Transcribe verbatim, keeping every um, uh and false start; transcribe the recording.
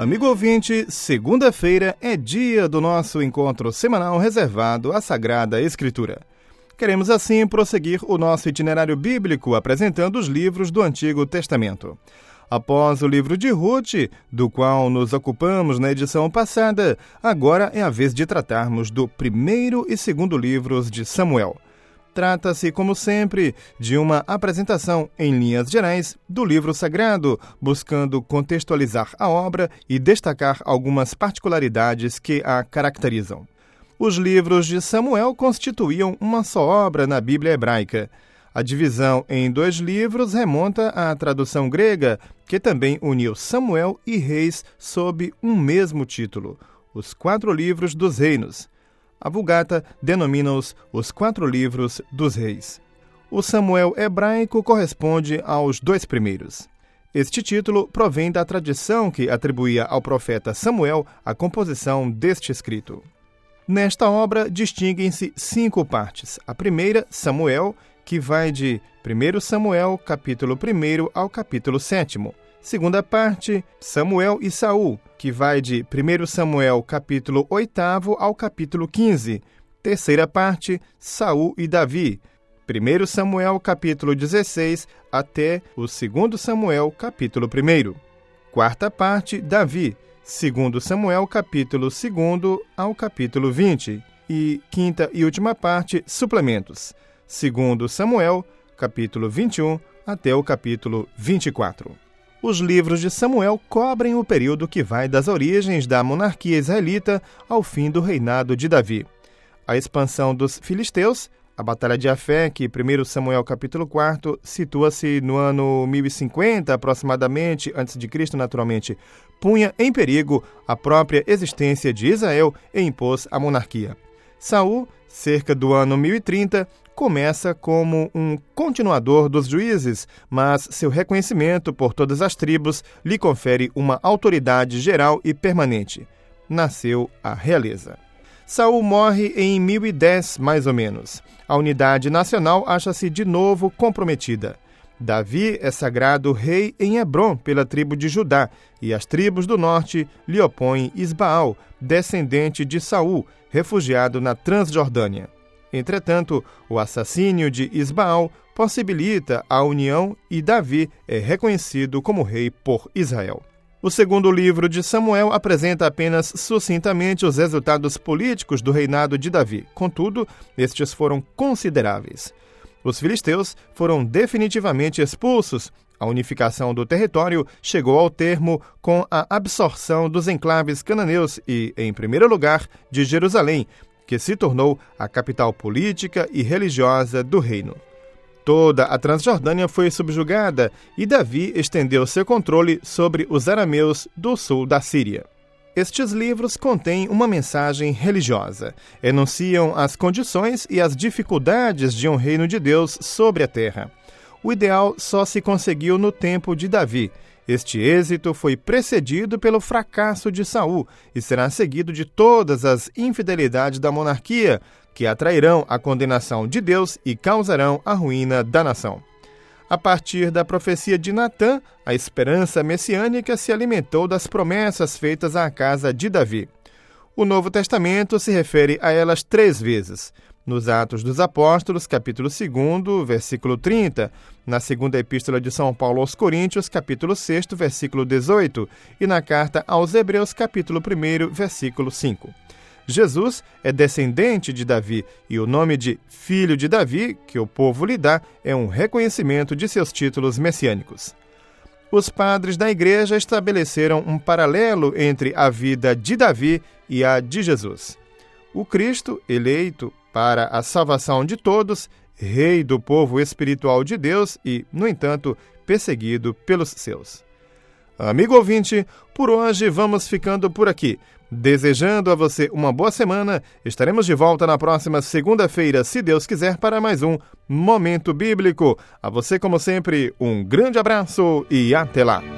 Amigo ouvinte, segunda-feira é dia do nosso encontro semanal reservado à Sagrada Escritura. Queremos assim prosseguir o nosso itinerário bíblico apresentando os livros do Antigo Testamento. Após o livro de Ruth, do qual nos ocupamos na edição passada, agora é a vez de tratarmos do primeiro e segundo livros de Samuel. Trata-se, como sempre, de uma apresentação, em linhas gerais, do livro sagrado, buscando contextualizar a obra e destacar algumas particularidades que a caracterizam. Os livros de Samuel constituíam uma só obra na Bíblia hebraica. A divisão em dois livros remonta à tradução grega, que também uniu Samuel e Reis sob um mesmo título, os quatro livros dos reinos. A Vulgata denomina-os os quatro livros dos reis. O Samuel hebraico corresponde aos dois primeiros. Este título provém da tradição que atribuía ao profeta Samuel a composição deste escrito. Nesta obra distinguem-se cinco partes. A primeira, Samuel, que vai de primeiro Samuel, capítulo primeiro, ao capítulo sétimo. Segunda parte, Samuel e Saul, que vai de primeiro Samuel, capítulo oitavo, ao capítulo quinze. Terceira parte, Saul e Davi, primeiro Samuel, capítulo dezesseis, até o segundo Samuel, capítulo primeiro. Quarta parte, Davi, segundo Samuel, capítulo segundo, ao capítulo vinte. E quinta e última parte, suplementos, segundo Samuel, capítulo vinte e um, até o capítulo vinte e quatro. Os livros de Samuel cobrem o período que vai das origens da monarquia israelita ao fim do reinado de Davi. A expansão dos filisteus, a Batalha de Afé, que primeiro Samuel capítulo quatro situa-se no ano mil e cinquenta aproximadamente, antes de Cristo naturalmente, punha em perigo a própria existência de Israel e impôs a monarquia. Saul, cerca do ano mil e trinta, começa como um continuador dos juízes, mas seu reconhecimento por todas as tribos lhe confere uma autoridade geral e permanente. Nasceu a realeza. Saul morre em mil e dez, mais ou menos. A unidade nacional acha-se de novo comprometida. Davi é sagrado rei em Hebrom pela tribo de Judá, e as tribos do norte lhe opõem Isbaal, descendente de Saul, refugiado na Transjordânia. Entretanto, o assassínio de Isbaal possibilita a união e Davi é reconhecido como rei por Israel. O segundo livro de Samuel apresenta apenas sucintamente os resultados políticos do reinado de Davi. Contudo, estes foram consideráveis. Os filisteus foram definitivamente expulsos. A unificação do território chegou ao termo com a absorção dos enclaves cananeus e, em primeiro lugar, de Jerusalém, que se tornou a capital política e religiosa do reino. Toda a Transjordânia foi subjugada e Davi estendeu seu controle sobre os arameus do sul da Síria. Estes livros contêm uma mensagem religiosa. Enunciam as condições e as dificuldades de um reino de Deus sobre a terra. O ideal só se conseguiu no tempo de Davi. Este êxito foi precedido pelo fracasso de Saul e será seguido de todas as infidelidades da monarquia, que atrairão a condenação de Deus e causarão a ruína da nação. A partir da profecia de Natã, a esperança messiânica se alimentou das promessas feitas à casa de Davi. O Novo Testamento se refere a elas três vezes. Nos Atos dos Apóstolos, capítulo dois, versículo trinta, na segunda epístola de São Paulo aos Coríntios, capítulo seis, versículo dezoito, e na carta aos Hebreus, capítulo um, versículo cinco. Jesus é descendente de Davi e o nome de Filho de Davi, que o povo lhe dá, é um reconhecimento de seus títulos messiânicos. Os padres da Igreja estabeleceram um paralelo entre a vida de Davi e a de Jesus. O Cristo, eleito para a salvação de todos, rei do povo espiritual de Deus e, no entanto, perseguido pelos seus. Amigo ouvinte, por hoje vamos ficando por aqui. Desejando a você uma boa semana, estaremos de volta na próxima segunda-feira, se Deus quiser, para mais um Momento Bíblico. A você, como sempre, um grande abraço e até lá!